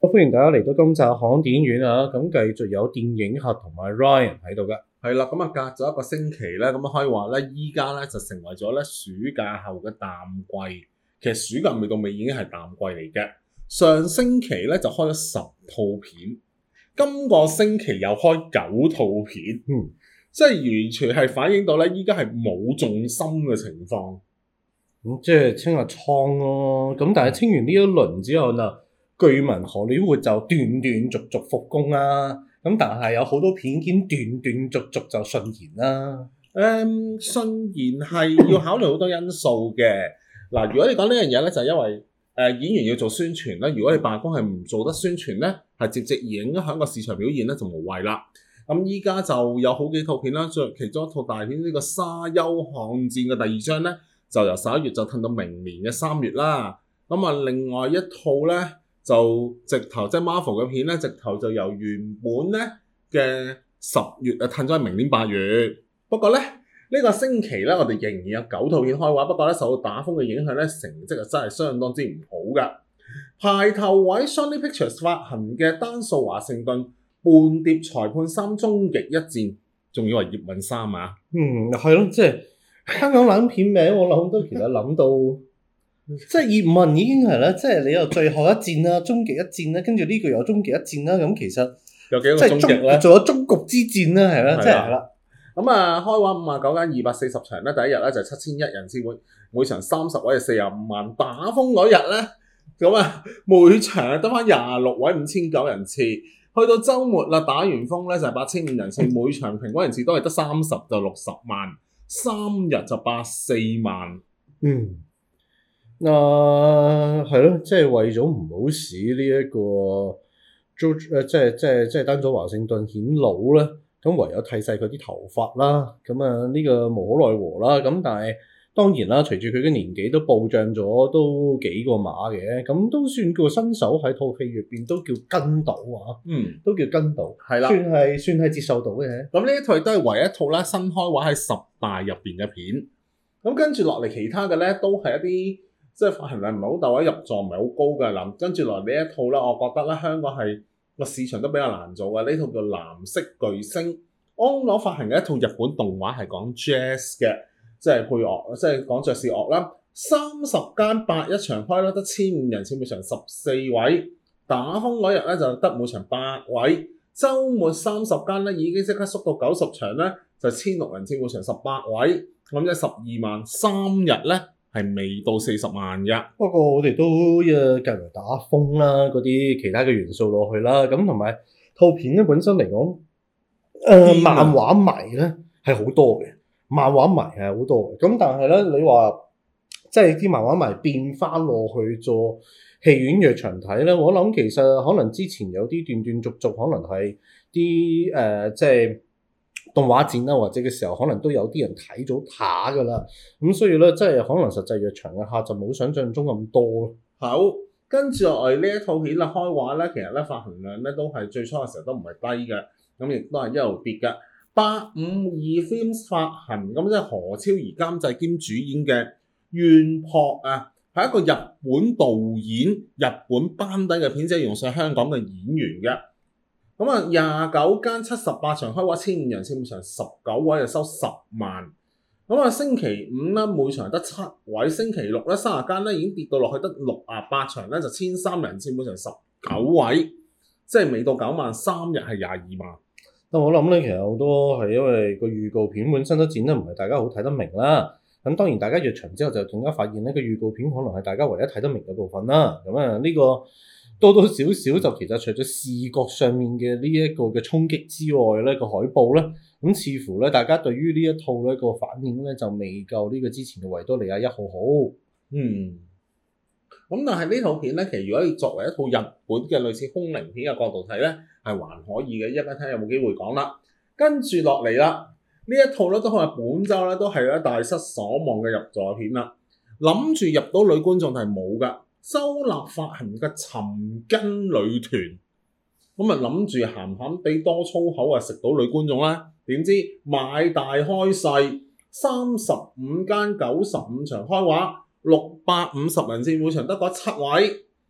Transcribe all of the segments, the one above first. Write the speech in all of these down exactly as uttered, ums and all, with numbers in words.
歡迎大家嚟到今集香港電影院啊！咁繼續有電影客同埋 Ryan 喺度嘅。 係啦，咁啊隔咗一個星期咧，咁啊可以話咧，依家咧就成為咗咧暑假後嘅淡季。其實暑假未到尾已經係淡季嚟嘅。上星期咧就開咗十套片，今個星期又開九套片， 嗯， 即係完全係反映到咧依家係冇重心嘅情況。 咁即係清下倉咯。咁但係清完呢一輪之後呢，據聞荷里活就斷斷續續復工啦。咁但係有好多片已經斷斷續續就順延啦。 誒、嗯，順延係要考慮好多因素嘅。嗱，如果你講呢樣嘢咧，就係因為誒、呃、演員要做宣傳咧。如果你罷工係唔做得宣傳咧，係直接影響個市場表現咧，就無謂啦。咁依家就有好幾套片啦，最其中一套大片呢、呢個沙丘瀚戰嘅第二章咧，就由十一月就褪到明年嘅三月啦。咁啊，另外一套咧就直頭即係 Marvel 嘅片咧，直頭就由原本咧嘅十月啊褪咗去明年八月。不過咧呢、呢個星期咧，我哋仍然有九套片開畫，不過咧受到打風嘅影響咧，成績啊真係相當之唔好噶。排頭位 Sony Pictures 發行嘅丹素華盛頓叛諜裁判三終極一戰，仲以為葉問三啊？ 嗯，係咯，即係香港冷片名，我諗都其實諗到，即係葉問已經係啦，即係你又最後一戰啦，終極一戰啦，跟住呢個又終極一戰啦，咁其實有幾個終極咧？ 仲有終局之戰啦，係啦，即係係啦。 咁啊，開畫五十九間二百四十場咧，第一日咧就七千一人次，每每場三十位就四十五萬。打風嗰日咧，咁啊每場得翻廿六位五千九人次。去到週末啦，打完風咧就係八千五人次，每場平均人次都係得三十就六十萬，三日就八四萬。 嗯，啊係咯，即係為咗唔好使呢一個 George 誒，即係即係即係丹佐華盛頓顯老咧，咁唯有剃晒佢啲頭髮啦。咁啊呢個無可奈何啦。咁但係當然啦，隨住佢嘅年紀都暴漲咗，都幾個碼嘅，咁都算叫新手喺套戲入邊都叫跟到啊， 嗯， 都叫跟到， 係啦， 算係算係接受到嘅。 咁呢一套都係唯一一套啦，新開畫喺十大入邊嘅片。咁跟住落嚟，其他嘅咧都係一啲即係發行量唔係好大，或者入座唔係好高嘅。嗱，跟住落嚟呢一套咧，我覺得咧香港係個市場都比較難做嘅。呢套叫《藍色巨星》，安樂發行嘅一套日本動畫，係講 jazz 嘅。即係配樂，即係講爵士樂啦。三十間八一場開啦，得千五人次，每場十四位。打風嗰日咧就得每場八位。週末三十間咧已經即刻縮到九十場咧，就千六人次，每場十八位。咁即係十二萬。三日咧係未到四十萬嘅。 不過我哋都誒隔離打風啦，嗰啲其他嘅元素落去啦。咁同埋套片咧本身嚟講，誒、呃、漫畫迷咧係好多嘅。漫畫迷係好多嘅，咁但係咧，你話即係啲漫畫迷變翻落去做戲院嘅場睇咧，我諗其實可能之前有啲斷斷續續，可能係啲誒即係動畫展啦，或者嘅時候可能都有啲人睇咗下噶啦，咁所以咧，即係可能實際入場嘅客就冇想象中咁多咯。 好，跟住落嚟呢一套片啦，開畫咧，其實咧發行量咧都係最初嘅時候都唔係低嘅，咁亦都係一路跌嘅。八五二 Films 發行，咁即係何超儀監製兼主演嘅《怨泊》啊，係一個日本導演、日本班底嘅片，即係用上香港嘅演員嘅。咁啊，廿九間七十八場開畫，千五人次，每場十九位就收十萬。咁啊，星期五咧每場得七位，星期六咧三十間咧已經跌到落去得六啊八場咧，就千三人次，每場十九位，即係未到九萬，三日係廿二萬。 但我諗咧，其實好多係因為個預告片本身都剪得唔係大家好睇得明啦。咁當然大家入場之後就更加發現呢個預告片可能係大家唯一睇得明嘅部分啦。咁啊呢個多多少少就其實除咗視覺上面嘅呢一個嘅衝擊之外咧，個海報咧，咁似乎咧大家對於呢一套咧個反應咧就未夠呢個之前嘅維多利亞一號好。 嗯。咁但係呢套片咧，其實如果你作為一套日本嘅類似空靈片嘅角度睇咧，係還可以嘅。一陣睇下有冇機會講啦。跟住落嚟啦，呢一套咧都可能本週咧都係咧大失所望嘅入座片啦。諗住入到女觀眾係冇㗎。周立發行嘅《尋根女團》，咁啊諗住鹹鹹地多粗口啊食到女觀眾啦。點知買大開細，三十五間九十五場開畫。六百五十人次，每場得嗰七位，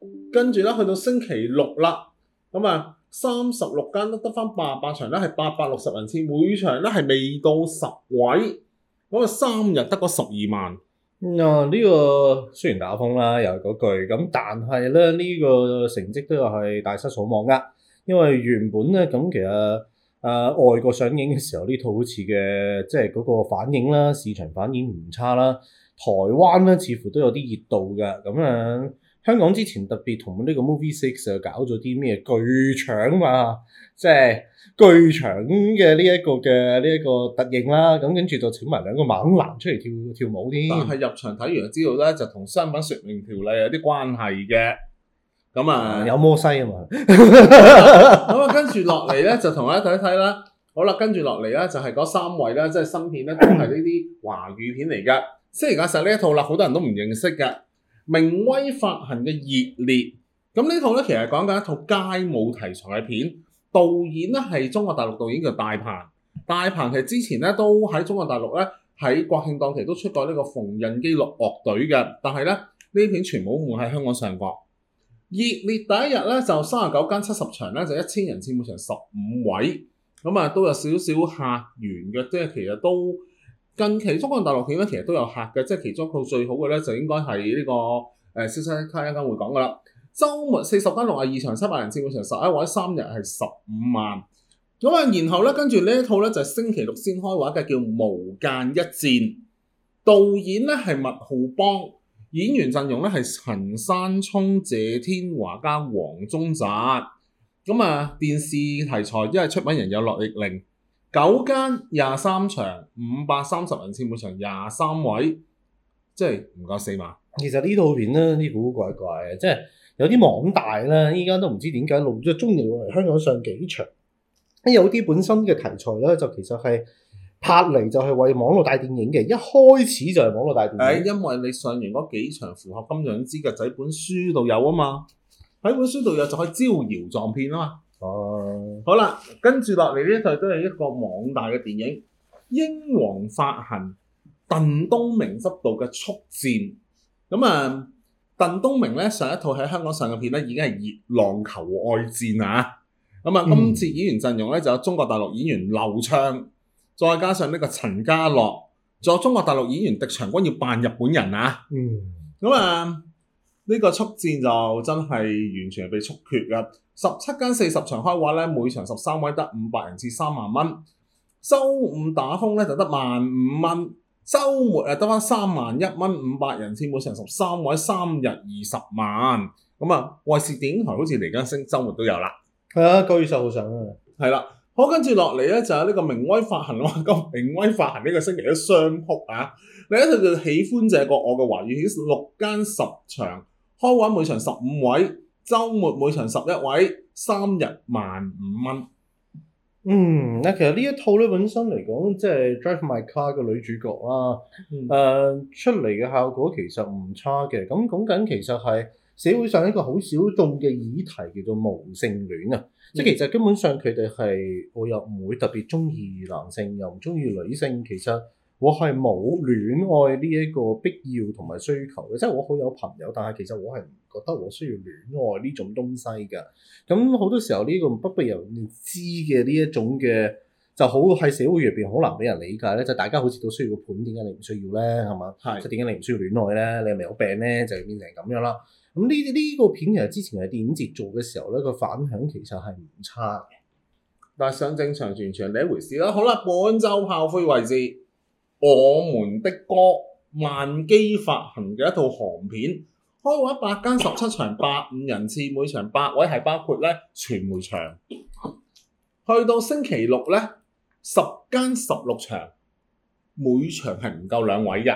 跟住咧去到星期六啦，咁啊三十六間都得翻八十八場咧，係八百六十人次，每場咧係未到十位，咁啊三日得嗰十二萬。 嗯啊，呢、個雖然打風啦，又係嗰句咁，但係咧呢、個成績都係大失所望噶。因為原本咧咁其實誒、呃、外國上映嘅時候呢套好似嘅即係嗰個反應啦，市場反應唔差啦。台灣咧似乎都有啲熱度嘅，咁樣香港之前特別同呢個 Movie Six 就搞咗啲咩巨搶嘛，即係巨搶嘅呢一個嘅呢一個特映啦，咁跟住就請埋兩個猛男出嚟跳跳舞添。 但係入場睇完就知道咧，就同商品説明條例有啲關係嘅。咁啊， 有摩西啊嘛。 咁啊，跟住落嚟咧就同大家睇一睇啦。好啦，跟住落嚟咧就係嗰三位啦，即係新片咧都係呢啲華語片嚟㗎。先嚟介紹呢一套啦，好多人都唔認識嘅，明威發行嘅《熱烈》。咁呢套咧其實講緊一套街舞題材嘅片，導演咧係中國大陸導演叫大鵬。大鵬其實之前咧都喺中國大陸咧喺國慶檔期都出過呢個縫紉機樂樂隊嘅，但係咧呢啲片全部冇喺香港上過。熱烈第一日咧就三十九間七十場咧就一千人次，每場十五位，咁啊都有少少客源嘅，即係其實都。近期中國大陸片咧，其實都有客嘅，即係其中一套最好嘅咧，就應該係呢、這個誒、呃《消失卡》一陣會講噶啦。週末四十間六十二場七百人次，每場十一位，三日係十五萬。咁啊，然後咧跟住呢一套咧就係、是、星期六先開畫嘅，叫《無間一戰》。導演咧係麥浩邦，演員陣容咧係陳山聰、謝天華加黃宗澤。咁啊，電視題材因為出品人有樂易玲。九間廿三場，五百三十人次，每場廿三位，即係唔夠四萬。 其實呢套片咧，啲古古怪怪嘅，即係有啲網大啦，依家都唔知點解錄咗中意嚟香港上幾場。有啲本身嘅題材咧，就其實係拍嚟就係為網絡大電影嘅，一開始就係網絡大電影。 誒，因為你上完嗰幾場符合金像資格仔本書度有啊嘛，喺本書度有就可以招搖撞騙啊嘛。 哦， 好啦，跟住落嚟呢一套都係一個網大嘅電影，英皇發行，鄧東明執導嘅《速戰》。咁啊，鄧東明咧上一套喺香港上嘅片咧已經係《熱浪求愛戰》啊。咁啊，今次演員陣容咧就有中國大陸演員劉暢，再加上呢個陳家樂，仲有中國大陸演員狄長君要扮日本人啊。 嗯， 咁啊，呢個《速戰》就真係完全係被速決噶。十七間四十場開畫咧，每場十三位，得五百人次，三萬蚊。週五打風咧就得萬五蚊，週末啊得翻三萬一蚊，五百人次，每場十三位，三日二十萬。咁啊，衛視電影台好似嚟緊星週末都有啦。 係啊，九月十號上啊。 係啦，好，跟住落嚟咧就有呢個明威發行啦。咁明威發行呢個星期都雙撲啊！另一套就喜歡這個我嘅華語片，六間十場開畫，每場十五位。週末每場十一位，三日萬五蚊。 嗯，嗱，其實呢一套咧本身嚟講，即係《Drive My Car》嘅女主角啦，誒、 嗯呃、出嚟嘅效果其實唔差嘅。咁講緊其實係社會上一個好小眾嘅議題，叫做無性戀啊。嗯、即係其實根本上佢哋係我又唔會特別中意男性，又唔中意女性。其實我係冇戀愛呢一個必要同埋需求嘅，即係我好有朋友，但係其實我係唔覺得我需要戀愛呢種東西㗎。咁好多時候呢個不被人知嘅呢一種嘅就好喺社會入邊好難俾人理解咧。就大家好似都需要個盤，點解你唔需要咧？係嘛？ 係。 即係點解你唔需要戀愛咧？你係咪有病咧？就變成咁樣啦。咁呢呢個片其實之前喺電影節做嘅時候咧，個反響其實係唔差嘅。 但係上正場完全係另一回事啦。好啦，本週炮灰位置。我們的歌，萬基發行嘅一套韓片，開畫八間十七場，百五人次，每場八位，係包括咧傳媒場。去到星期六咧，十間十六場，每場係唔夠兩位嘅，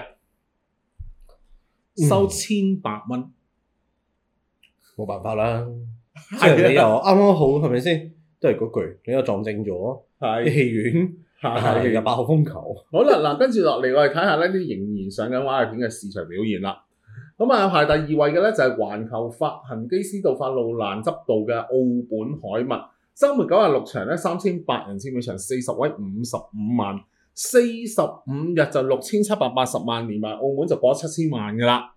收千百蚊， 冇、嗯、辦法啦。即係你又啱啱好，係咪先？都係嗰句，你又撞正咗，啲戲院。係有八號風球。 好啦，嗱，跟住落嚟，我哋睇下呢啲仍然上緊畫嘅片嘅市場表現啦。咁啊，排第二位嘅咧就係環球發行基斯道法路蘭執導嘅《奧本海默》，週末九十六場咧，三千八人次，每場四十位，五十五萬，四十五日就六千七百八十萬，連埋澳門就過咗七千萬噶啦。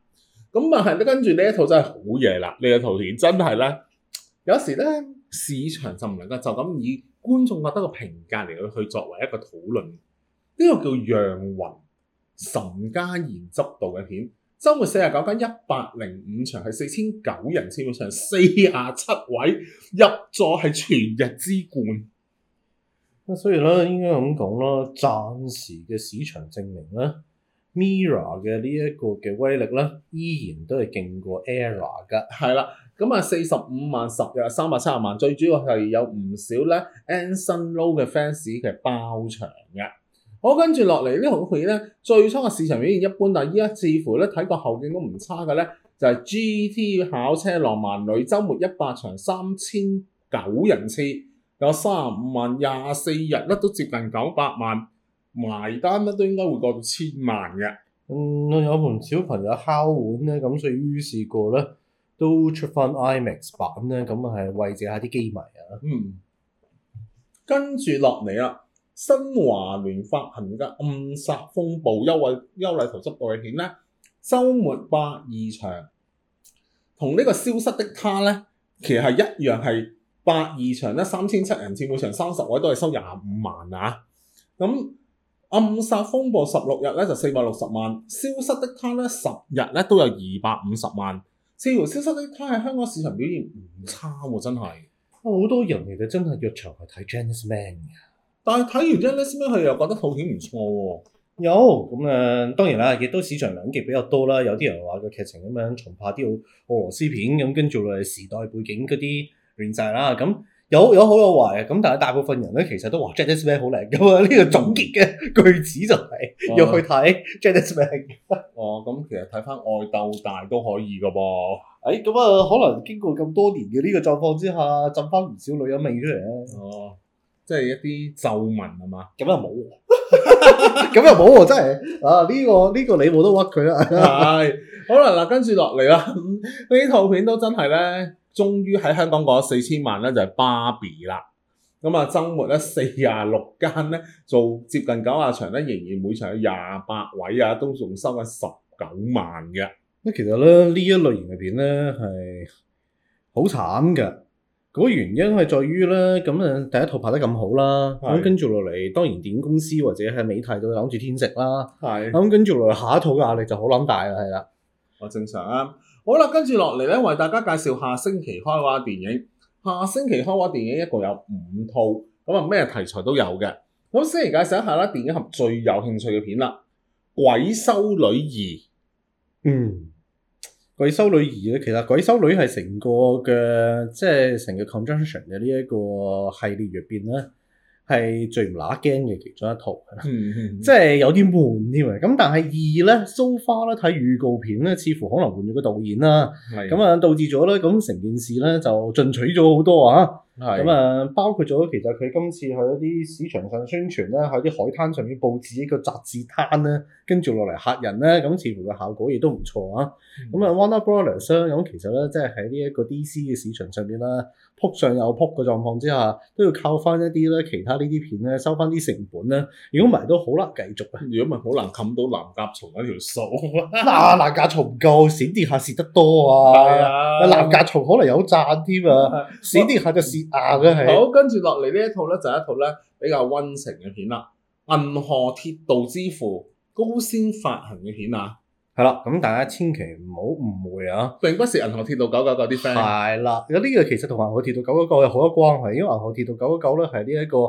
咁啊係跟住呢一套真係好嘢啦！呢一套片真係咧，有時咧市場就唔能夠就咁以觀眾覺得個評價嚟去作為一個討論。呢、這個叫《讓雲》，岑嘉賢執導嘅片，週末四十九間一百零五場係四千九人次，場四十七位入座係全日之冠。 所以咧，應該咁講啦，暫時嘅市場證明咧 ，Mirror 嘅呢一個嘅威力咧，依然都係勁過 Error 噶。 係啦，咁啊四十五萬十日三百七十萬，最主要係有唔少咧 Anson Lo 嘅 fans 嘅包場嘅。好，跟住落嚟呢套片咧，最初嘅市場表現一般，但係依家似乎咧睇個後勁都唔差嘅咧，就係、是、G T 考車浪漫旅週末一百場三千九人次。有三十五萬，廿四日咧都接近九百萬，埋單咧都應該會過到千萬嘅。 嗯，有盤小朋友敲碗咧，咁所以於是過咧都出翻 IMAX 版咧，咁啊係慰藉下啲機迷啊。 嗯，跟住落嚟啦，新華聯發行嘅《暗殺風暴》優惠優麗圖執導嘅片咧，週末百二場，同呢個消失的她咧，其實係一樣係。百二場咧，三千七人次，每場三十位都係收廿五萬啊！咁暗殺風暴十六日咧就四百六十萬，消失的她咧十日咧都有二百五十萬，似乎消失的她喺香港市場表現唔差喎，真係。 好多人其實真係約場去睇 Janice Man 嘅， 但係睇完 Janice Man 佢又覺得套片唔錯喎。 有咁誒、嗯，當然啦，亦都市場兩極比較多啦。有啲人話個劇情咁樣重拍啲俄羅斯片咁，跟住落嚟時代背景嗰啲。亂晒啦，咁有有好有壞嘅，咁但係大部分人咧其實都話 Janice Man 好靚噶嘛，呢個總結嘅句子就係要去睇 Janice Man。 哦，咁其實睇翻愛鬥大都可以噶噃。 誒，咁啊，可能經過咁多年嘅呢個狀況之下，浸翻唔少女人味出嚟咧。 哦，即係一啲皺紋係嘛？ 咁又冇喎，咁又冇喎，真係啊！呢、這個呢、這個你冇得屈佢啊。係， 好啦，嗱，跟住落嚟啦，呢套片都真係咧。終於喺香港過咗四千萬咧，就係芭比啦。咁啊，週末咧四十六間咧做接近九十場咧，仍然每場有廿八位啊，都仲收緊十九萬嘅。 咁其實咧呢一類型嘅片咧係好慘嘅。嗰個原因係在於咧，咁啊第一套拍得咁好啦，咁跟住落嚟，當然電影公司或者係美泰都諗住天食啦。係。咁跟住落嚟下一套嘅壓力就好撚大啦，係啦。 我正常啊。好啦，跟住落嚟咧，為大家介紹下星期開畫電影。下星期開畫電影一共有五套，咁啊咩題材都有嘅。咁先嚟介紹一下啦，電影俠最有興趣嘅片啦，《鬼修女二》。 嗯，《鬼修女二》咧，其實《鬼修女》係成個嘅，即係成個 conjunction 嘅呢一個系列入邊咧，係最唔乸驚嘅其中一套， 嗯嗯、 即係有啲悶添啊！咁但係二咧，so far 咧睇預告片咧，似乎可能換咗個導演啦，咁啊導致咗咧，咁成件事咧就進取咗好多啊！咁啊，包括咗其實佢今次去一啲市場上宣傳咧，喺啲海灘上面佈置一個雜誌攤咧，跟住落嚟嚇人咧，咁似乎個效果亦都唔錯啊！咁啊、嗯、Warner Brothers 咧，咁其實咧即係喺呢一個 D C 嘅市場上邊啦，撲上又撲嘅狀況之下，都要靠翻一啲咧其他呢啲片咧收翻啲成本咧，如果唔係都好難繼續啊！ 如果唔係好難冚到藍甲蟲嗰條數啊！藍甲蟲唔夠，閃電俠蝕得多啊！係啊，藍甲蟲可能有賺添啊，閃電俠就蝕硬嘅係。 好，跟住落嚟呢一套咧就係一套咧比較溫情嘅片啦，《銀河鐵道之父》高先發行嘅片啊。 係啦，咁大家千祈唔好誤會啊！ 並不是銀河鐵道九九九啲 friend。係啦，有呢個其實同銀河鐵道九九九有好多關係，因為銀河鐵道九九九咧係呢一個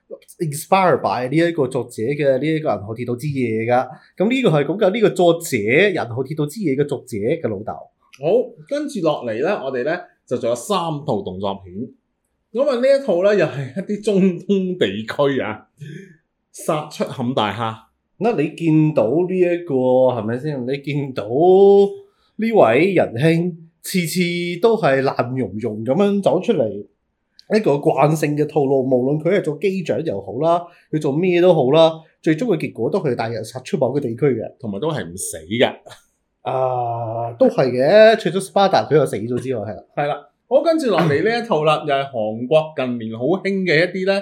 inspired by 呢一個作者嘅呢一個銀河鐵道之夜噶。咁呢個係講緊呢個作者銀河鐵道之夜嘅作者嘅老豆。 好，跟住落嚟咧，我哋咧就仲有三套動作片。咁啊，呢一套咧又係一啲中東地區啊，殺出坎大哈。 嗱，你見到呢、這、一個係咪先？你見到呢位仁兄次次都係爛溶溶咁樣走出嚟，一個慣性嘅套路，無論佢係做機長又好啦，佢做咩都好啦，最終嘅結果都係帶人殺出某個地區嘅， 同埋都係唔死嘅。 啊，都係嘅，除咗 Sparta 佢又死咗之外，係啦， 係啦。好，跟住落嚟呢一套啦，又係韓國近年好興嘅一啲咧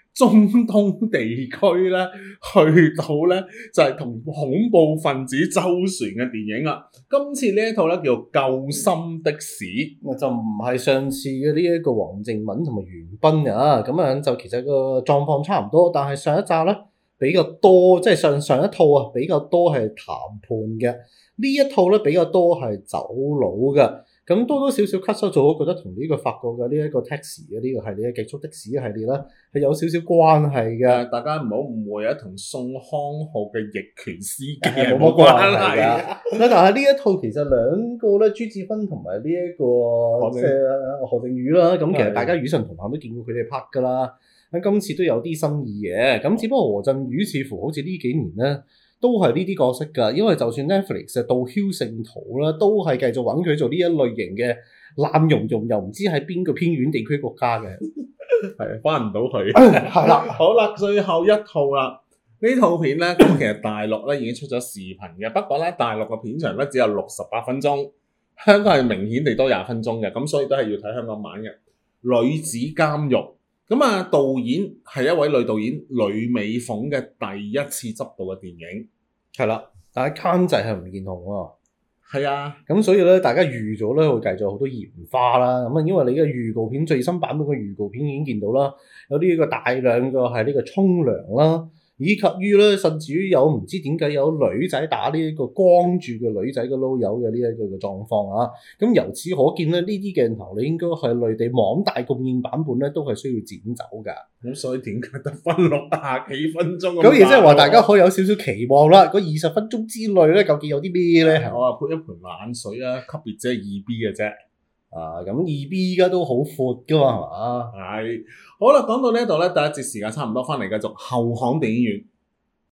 中東地區咧，去到咧就係同恐怖分子周旋嘅電影啦。今次呢一套咧叫做《救心的士》， 就唔係上次嘅呢一個黃靖敏同埋袁彬啊，咁樣就其實個狀況差唔多，但係上一集咧比較多，即係上上一套啊比較多係談判嘅，呢一套咧比較多係走佬嘅。咁多多少少 cut 收咗，我覺得同呢個法國嘅呢一個 taxi 嘅呢個系列嘅極速的士系列咧係有少少關係嘅。 大家唔好誤會啊，同宋康昊嘅逆權司機係冇乜冇關關係係嘅。 㗎。但係呢一套其實兩個咧，朱智勳同埋呢一個正即係何靖宇啦，咁其實係大家與神同行都見過佢哋拍㗎啦。咁今次都有啲新意嘅，咁只不過何靖宇似乎好似呢幾年咧都係呢啲角色㗎，因為就算 Netflix 嘅《盜梟聖徒》啦，都係繼續揾佢做呢一類型嘅爛溶溶，又唔知喺邊個偏遠地區國家嘅， 係翻唔到去。 係啦， 好啦，最後一套啦。呢套片咧，咁其實大陸咧已經出咗視頻嘅，不過咧大陸嘅片長咧只有六十八分鐘，香港係明顯地多廿分鐘嘅，咁所以都係要睇香港版嘅。女子監獄，咁啊導演係一位女導演呂美鳳嘅第一次執導嘅電影， 係啦，但係監製係吳建雄喎。 係啊， 咁所以咧，大家預咗咧會繼續好多鹽花啦。咁啊，因為你嘅預告片最新版本嘅預告片已經見到啦，有呢個大量嘅係呢個沖涼啦。以及於咧，甚至於有唔知點解有女仔打呢一個光住嘅女仔嘅撈友嘅呢一個嘅狀況啊！咁由此可見咧，呢啲鏡頭你應該係內地網大供應版本咧，都係需要剪走㗎。 咁所以點解得分六廿幾分鐘咁？ 咁亦即係話大家可以有少少期望啦。嗰二十分鐘之內咧，究竟有啲咩咧？ 我話潑一盆冷水啊，級別即係二 B 嘅啫。 啊，咁二 B 依家都好闊㗎嘛，係嘛？ 係，好啦，講到呢一度咧，第一節時間差唔多，翻嚟繼續後巷電影院。